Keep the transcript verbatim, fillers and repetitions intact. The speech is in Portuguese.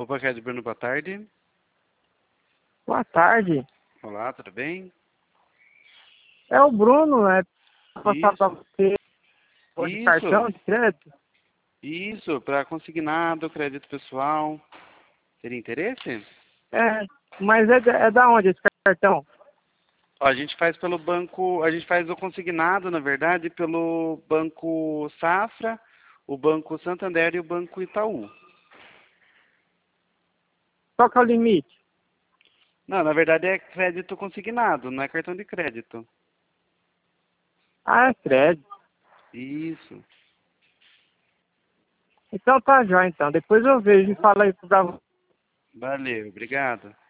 Opa, Cred Bruno, boa tarde. Boa tarde. Olá, tudo bem? É o Bruno, né? Passar para Isso, você o de cartão isso, de crédito? isso, para consignado, crédito pessoal. Teria interesse? É, mas é, da- é da onde esse cartão? Ó, a gente faz pelo banco, a gente faz o consignado, na verdade, pelo Banco Safra, o Banco Santander e o Banco Itaú. Qual que é o limite? Não, na verdade é crédito consignado, não é cartão de crédito. Ah, é crédito. Isso. Então tá já, então. Depois eu vejo e falo aí pra você. Valeu, obrigado.